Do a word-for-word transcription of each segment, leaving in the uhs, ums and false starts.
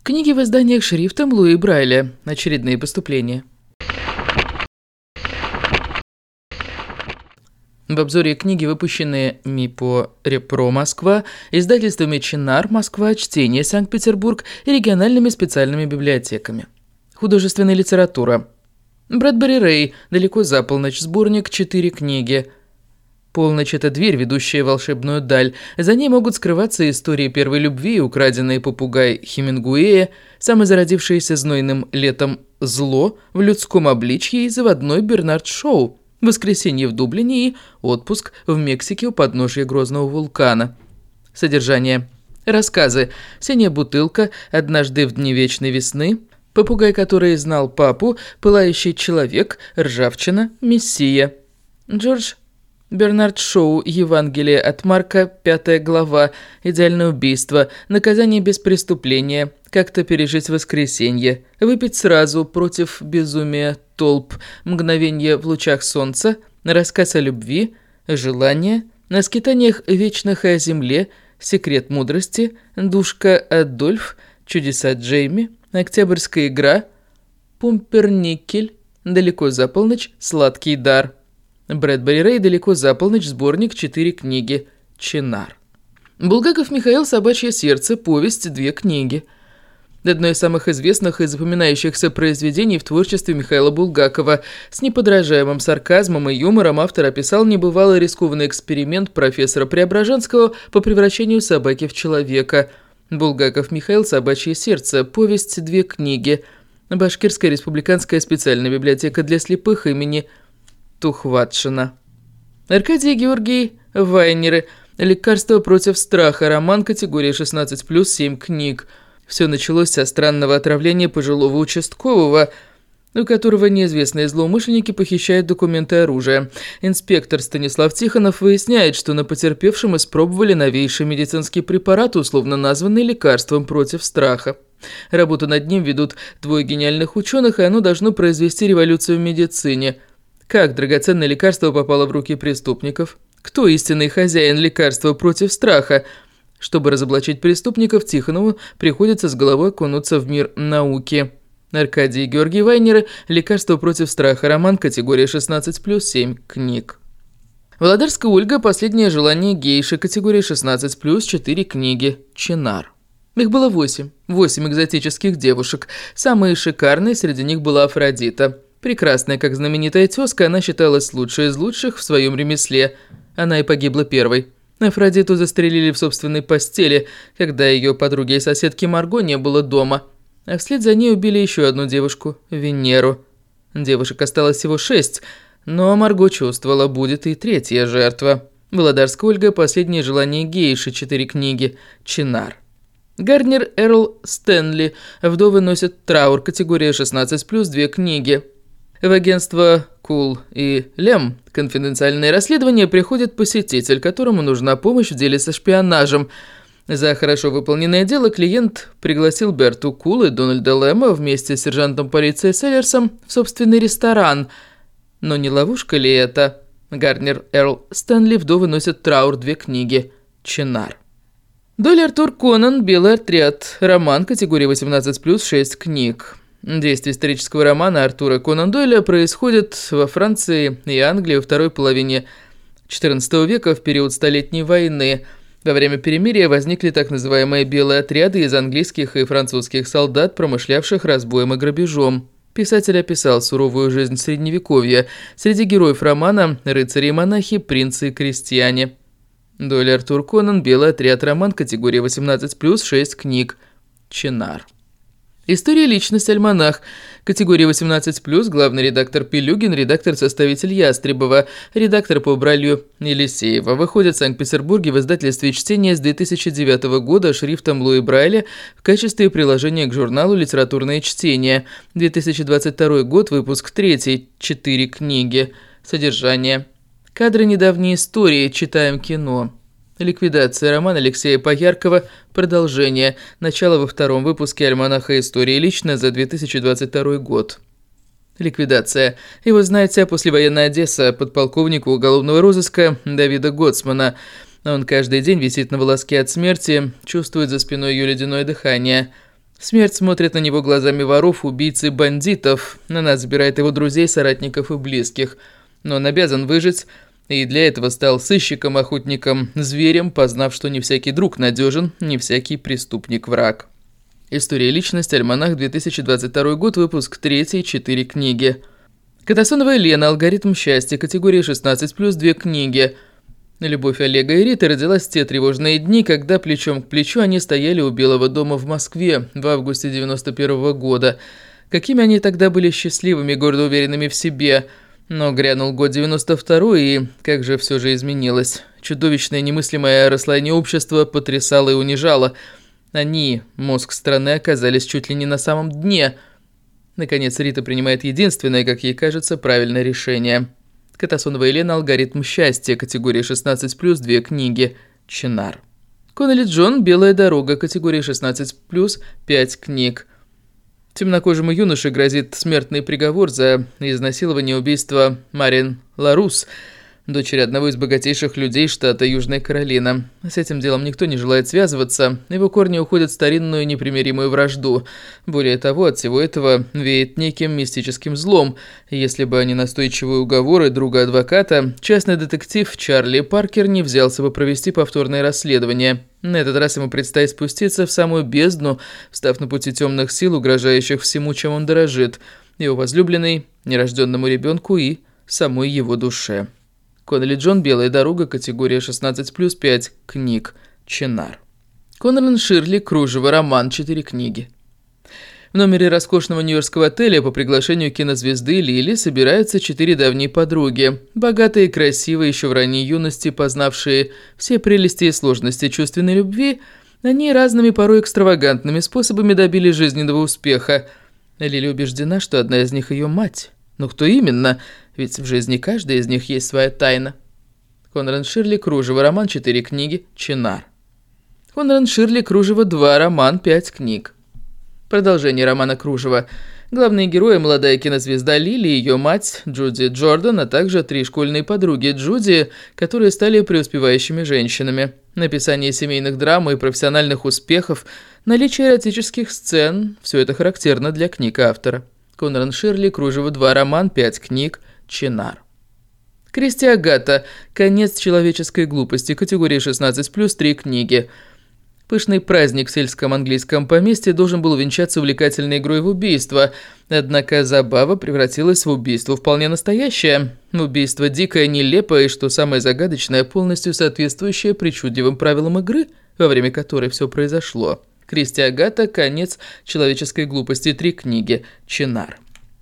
Книги в изданиях шрифтом Луи Брайля. Очередные поступления. В обзоре книги, выпущенные МИПО Репро Москва, издательствами Чинар Москва, Чтение Санкт-Петербург и региональными специальными библиотеками. Художественная литература. Брэдбери Рэй. Далеко за полночь. Сборник. Четыре книги. Полночь – это дверь, ведущая в волшебную даль. За ней могут скрываться истории первой любви, украденные попугай Хемингуэя, самозародившееся знойным летом зло в людском обличье и заводной Бернард Шоу, воскресенье в Дублине и отпуск в Мексике у подножия грозного вулкана. Содержание. Рассказы. Синяя бутылка, однажды в дни вечной весны, попугай, который знал папу, пылающий человек, ржавчина, мессия. Джордж Бернард Шоу, Евангелие от Марка, пятая глава, идеальное убийство, наказание без преступления, как-то пережить воскресенье, выпить сразу, против безумия толп, мгновение в лучах солнца, рассказ о любви, желание, на скитаниях вечных и о земле, секрет мудрости, душка Адольф, чудеса Джейми, октябрьская игра, Пумперникель, далеко за полночь, сладкий дар. Брэдбери Рэй, далеко за полночь, сборник, четыре книги, Чинар. Булгаков Михаил, Собачье сердце, повесть, две книги. Одно из самых известных и запоминающихся произведений в творчестве Михаила Булгакова. С неподражаемым сарказмом и юмором автор описал небывалый рискованный эксперимент профессора Преображенского по превращению собаки в человека. Булгаков Михаил, Собачье сердце, повесть, две книги. Башкирская республиканская специальная библиотека для слепых имени Тухватшина. Аркадий Георгий Вайнеры. Лекарство против страха. Роман, категория шестнадцать плюс, семь книг. Все началось со странного отравления пожилого участкового, у которого неизвестные злоумышленники похищают документы и оружие. Инспектор Станислав Тихонов выясняет, что на потерпевшем испробовали новейший медицинский препарат, условно названный лекарством против страха. Работу над ним ведут двое гениальных ученых, и оно должно произвести революцию в медицине. Как драгоценное лекарство попало в руки преступников? Кто истинный хозяин лекарства против страха? Чтобы разоблачить преступников, Тихонову приходится с головой окунуться в мир науки. Аркадий Георгий Вайнеры. Лекарство против страха. Роман, категория шестнадцать плюс, семь книг. Володарская Ольга. Последнее желание гейши. Категория шестнадцать плюс, четыре книги. Чинар. Их было восемь. Восемь экзотических девушек. Самой шикарной среди них была Афродита. Прекрасная, как знаменитая тёзка, она считалась лучшей из лучших в своем ремесле. Она и погибла первой. Афродиту застрелили в собственной постели, когда ее подруги и соседки Марго не было дома. А вслед за ней убили еще одну девушку, Венеру. Девушек осталось всего шесть, но Марго чувствовала, будет и третья жертва. Володарская Ольга. Последнее желание гейши. Четыре книги. Чинар. Гарнер Эрл Стэнли. Вдовы носят траур. Категория шестнадцать плюс, две книги. В агентство Кул и Лем конфиденциальное расследование приходит посетитель, которому нужна помощь в деле со шпионажем. За хорошо выполненное дело клиент пригласил Берту Кул и Дональда Лема вместе с сержантом полиции Селлерсом в собственный ресторан. Но не ловушка ли это? Гарнер Эрл Стэнли. Вдовы носят траур. Две книги. Чинар. Дойль Артур Конан. Белый отряд. Роман, категория восемнадцать плюс, шесть книг. Действие исторического романа Артура Конан Дойля происходит во Франции и Англии во второй половине четырнадцатого века в период Столетней войны. Во время перемирия возникли так называемые белые отряды из английских и французских солдат, промышлявших разбоем и грабежом. Писатель описал суровую жизнь Средневековья. Среди героев романа – рыцари и монахи, принцы и крестьяне. Дойль Артур Конан. Белый отряд. Роман, категория восемнадцать плюс, шесть книг. Чинар. История личности. Альманах. Категория восемнадцать плюс, главный редактор Пилюгин, редактор-составитель Ястребова, редактор по Брайлю Елисеева. Выходит в Санкт-Петербурге в издательстве «Чтение» с две тысячи девятого года шрифтом Луи Брайля в качестве приложения к журналу «Литературное чтение». две тысячи двадцать второй год, выпуск третий, четыре книги. Содержание. Кадры недавней истории, читаем кино. Ликвидация. Роман Алексея Пояркова. Продолжение. Начало во втором выпуске альманаха «История лично» за две тысячи двадцать второй год. Ликвидация. Его знает вся послевоенная Одесса, подполковника уголовного розыска Давида Гоцмана. Он каждый день висит на волоске от смерти, чувствует за спиной ее ледяное дыхание. Смерть смотрит на него глазами воров, убийц и бандитов. Она забирает его друзей, соратников и близких. Но он обязан выжить, и для этого стал сыщиком, охотником, зверем, познав, что не всякий друг надежен, не всякий преступник враг. История личности, альманах, две тысячи двадцать второй год, выпуск три, четыре книги. Катасонова Елена, алгоритм счастья, категория шестнадцать плюс, две книги. Любовь Олега и Риты родилась в те тревожные дни, когда плечом к плечу они стояли у Белого дома в Москве в августе девяносто первого года. Какими они тогда были счастливыми, гордо уверенными в себе. Но грянул год девяносто второй, и как же все же изменилось. Чудовищное немыслимое расслоение общества потрясало и унижало. Они, мозг страны, оказались чуть ли не на самом дне. Наконец Рита принимает единственное, как ей кажется, правильное решение. Катасонова Елена, алгоритм счастья, категория шестнадцать плюс, две книги, Чинар. Коннелли Джон, Белая дорога, категория шестнадцать плюс, пять книг. Темнокожему юноше грозит смертный приговор за изнасилование и убийство Марин Ларус, дочери одного из богатейших людей штата Южная Каролина. С этим делом никто не желает связываться, его корни уходят в старинную непримиримую вражду. Более того, от всего этого веет неким мистическим злом. Если бы не настойчивые уговоры друга-адвоката, частный детектив Чарли Паркер не взялся бы провести повторное расследование. На этот раз ему предстоит спуститься в самую бездну, встав на пути темных сил, угрожающих всему, чем он дорожит, его возлюбленной, нерожденному ребенку и самой его душе. Коннелли Джон, Белая дорога, категория шестнадцать плюс, пять книг, Чинар. Конран Ширли, Кружево, роман, четыре книги. В номере роскошного нью-йоркского отеля по приглашению кинозвезды Лили собираются четыре давние подруги, богатые и красивые, еще в ранней юности, познавшие все прелести и сложности чувственной любви, они разными, порой экстравагантными способами добились жизненного успеха. Лили убеждена, что одна из них ее мать. Но кто именно? Ведь в жизни каждой из них есть своя тайна. Конран Ширли, Кружево, роман, четыре книги, Чинар. Конран Ширли, Кружево, два, роман, пять книг. Продолжение романа Кружева. Главные герои – молодая кинозвезда Лили и ее мать Джуди Джордан, а также три школьные подруги Джуди, которые стали преуспевающими женщинами. Написание семейных драм и профессиональных успехов, наличие эротических сцен – все это характерно для книг автора. Конран Ширли, Кружево, два, роман, пять книг, Чинар. Кристи Агата, конец человеческой глупости, категория шестнадцать плюс, три книги. Пышный праздник в сельском английском поместье должен был увенчаться увлекательной игрой в убийство, однако забава превратилась в убийство вполне настоящее. Убийство дикое, нелепое и, что самое загадочное, полностью соответствующее причудливым правилам игры, во время которой все произошло. Кристи Агата, конец человеческой глупости, три книги, Чинар.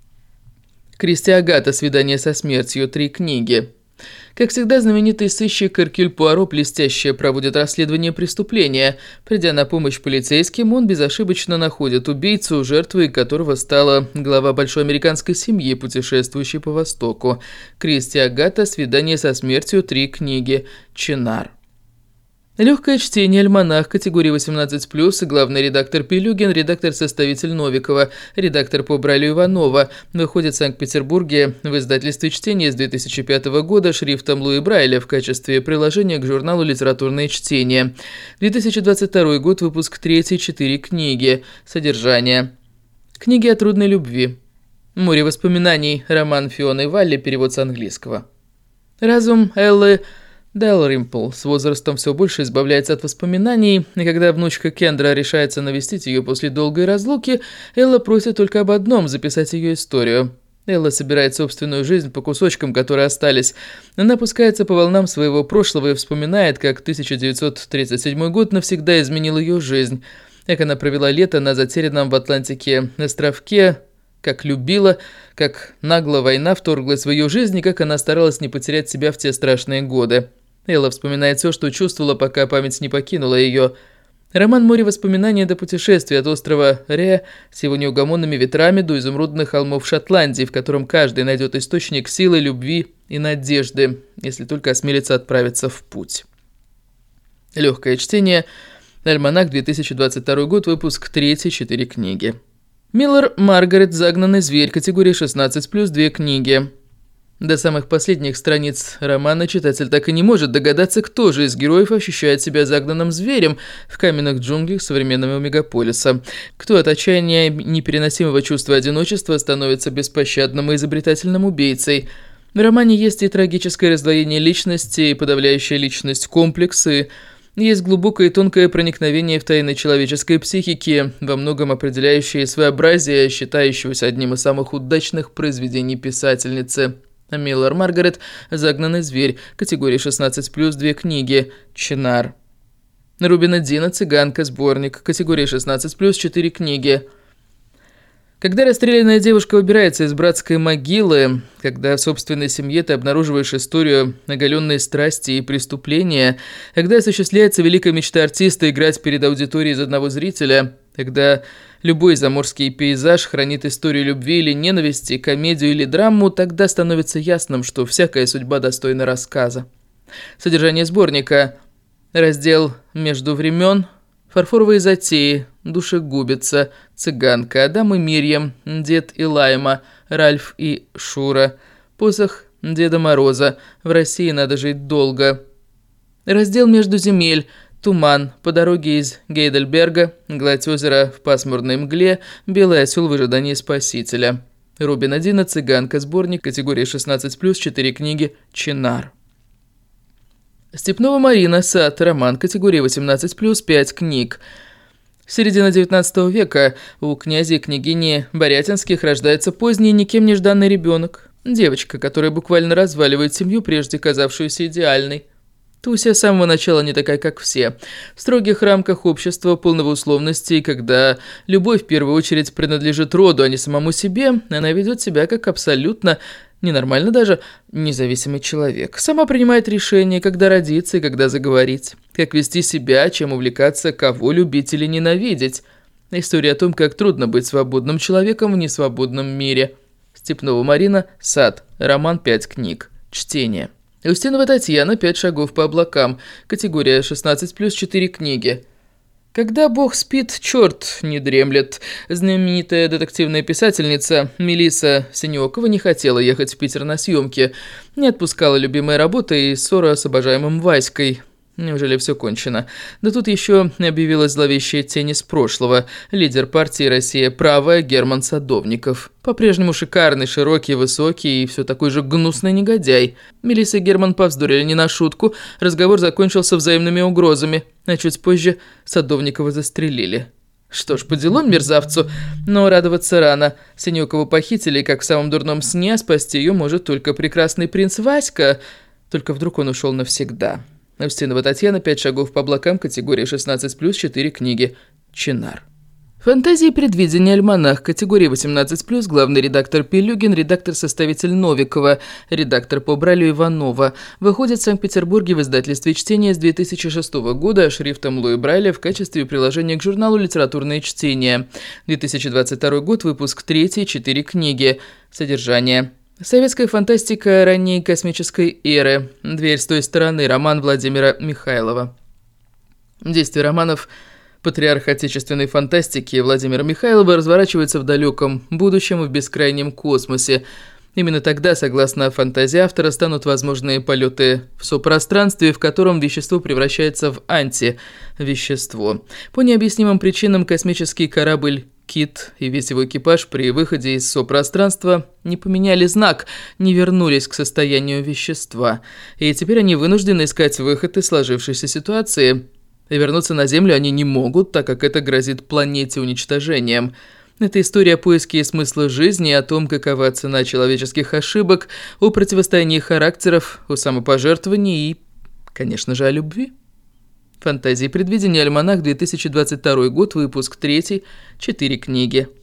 Кристи Агата, свидание со смертью, три книги. Как всегда, знаменитый сыщик Эркюль Пуаро блестяще проводит расследование преступления. Придя на помощь полицейским, он безошибочно находит убийцу, жертвой которого стала глава большой американской семьи, путешествующей по Востоку. Кристи Агата, свидание со смертью, три книги, Чинар. Легкое чтение, альманах, категории восемнадцать плюс, главный редактор Пилюгин, редактор-составитель Новикова, редактор по Брайлю Иванова, выходит в Санкт-Петербурге в издательстве «Чтение» с две тысячи пятого года шрифтом Луи Брайля в качестве приложения к журналу «Литературное чтение». две тысячи двадцать второй год, выпуск три, четыре книги. Содержание. Книги о трудной любви. Море воспоминаний. Роман Фионы Валли, перевод с английского. Разум Эллы Дэлримпл с возрастом все больше избавляется от воспоминаний, и когда внучка Кендра решается навестить ее после долгой разлуки, Элла просит только об одном – записать ее историю. Элла собирает собственную жизнь по кусочкам, которые остались. Она опускается по волнам своего прошлого и вспоминает, как тысяча девятьсот тридцать седьмой год навсегда изменил ее жизнь, как она провела лето на затерянном в Атлантике островке, как любила, как нагло война вторглась в ее жизнь и как она старалась не потерять себя в те страшные годы. Элла вспоминает все, что чувствовала, пока память не покинула ее. Роман «Море воспоминаний» – это путешествие от острова Ре с его неугомонными ветрами до изумрудных холмов Шотландии, в котором каждый найдет источник силы, любви и надежды, если только осмелится отправиться в путь. Легкое чтение. Альманах, две тысячи двадцать второй год, выпуск три, четыре книги. Миллер Маргарет, загнанный зверь, категория шестнадцать плюс, две книги. До самых последних страниц романа читатель так и не может догадаться, кто же из героев ощущает себя загнанным зверем в каменных джунглях современного мегаполиса, кто от отчаяния непереносимого чувства одиночества становится беспощадным и изобретательным убийцей. В романе есть и трагическое раздвоение личности, и подавляющая личность комплексы, есть глубокое и тонкое проникновение в тайны человеческой психики, во многом определяющее своеобразие, считающегося одним из самых удачных произведений писательницы. Миллер Маргарет «Загнанный зверь», категория шестнадцать плюс, две книги, Чинар. Рубина Дина «Цыганка», сборник, категория шестнадцать плюс, четыре книги. Когда расстрелянная девушка выбирается из братской могилы, когда в собственной семье ты обнаруживаешь историю оголенной страсти и преступления, когда осуществляется великая мечта артиста играть перед аудиторией из одного зрителя, когда любой заморский пейзаж хранит историю любви или ненависти, комедию или драму, тогда становится ясным, что всякая судьба достойна рассказа. Содержание сборника. Раздел «Между времен», «Фарфоровые затеи», «Душегубица», «Цыганка», «Адам и Мирьям», «Дед и Лайма», «Ральф и Шура», «Посох Деда Мороза», «В России надо жить долго». Раздел «Между земель», «Туман», «По дороге из Гейдельберга», «Гладь озера в пасмурной мгле», «Белый осел в ожидании спасителя». Рубина Дина «Цыганка», сборник, категория шестнадцать плюс, четыре книги, Чинар. Степнова Марина «Сад», роман, категория восемнадцать плюс, пять книг. Середина девятнадцатого века у князя и княгини Борятинских рождается поздний, никем не жданный ребенок. Девочка, которая буквально разваливает семью, прежде казавшуюся идеальной. Туся с самого начала не такая, как все. В строгих рамках общества, полного условностей, когда любовь в первую очередь принадлежит роду, а не самому себе, она ведет себя как абсолютно, ненормально даже, независимый человек. Сама принимает решение, когда родиться и когда заговорить, как вести себя, чем увлекаться, кого любить или ненавидеть. История о том, как трудно быть свободным человеком в несвободном мире. Степнова Марина «Сад», роман, пять книг. Чтение. Устинова Татьяна «Пять шагов по облакам», категория шестнадцать плюс, четыре книги. Когда Бог спит, черт не дремлет. Знаменитая детективная писательница Мелисса Синёкова не хотела ехать в Питер на съемки. Не отпускала любимая работа и ссора с обожаемым Васькой. Неужели все кончено? Да тут еще объявилась зловещая тень из прошлого. Лидер партии «Россия правая» Герман Садовников. По-прежнему шикарный, широкий, высокий и все такой же гнусный негодяй. Мелисса и Герман повздорили не на шутку. Разговор закончился взаимными угрозами. А чуть позже Садовникова застрелили. Что ж, по делам мерзавцу, но радоваться рано. Синёкову похитили, и как в самом дурном сне, спасти ее может только прекрасный принц Васька. Только вдруг он ушел навсегда. Устинова Татьяна «Пять шагов по облакам», категория шестнадцать плюс, четыре книги, Чинар. Фантазии и предвидения, альманах, категория восемнадцать плюс, главный редактор Пелюгин, редактор-составитель Новикова, редактор по Брайлю Иванова. Выходит в Санкт-Петербурге в издательстве «Чтение» с две тысячи шестого года шрифтом Луи Брайля в качестве приложения к журналу «Литературные чтения». две тысячи двадцать второй год, выпуск три, четыре книги. Содержание. Советская фантастика ранней космической эры. «Дверь с той стороны», роман Владимира Михайлова. Действие романов патриарха отечественной фантастики Владимира Михайлова разворачивается в далеком будущем и в бескрайнем космосе. Именно тогда, согласно фантазии автора, станут возможны полеты в сопространстве, в котором вещество превращается в антивещество. По необъяснимым причинам космический корабль «Кит» и весь его экипаж при выходе из сопространства не поменяли знак, не вернулись к состоянию вещества. И теперь они вынуждены искать выход из сложившейся ситуации. И вернуться на Землю они не могут, так как это грозит планете уничтожением. Это история о поиске смысла жизни, о том, какова цена человеческих ошибок, о противостоянии характеров, о самопожертвовании и, конечно же, о любви. Фантазии и предвидения, альманах, две тысячи двадцать второй год, выпуск три, четыре книги.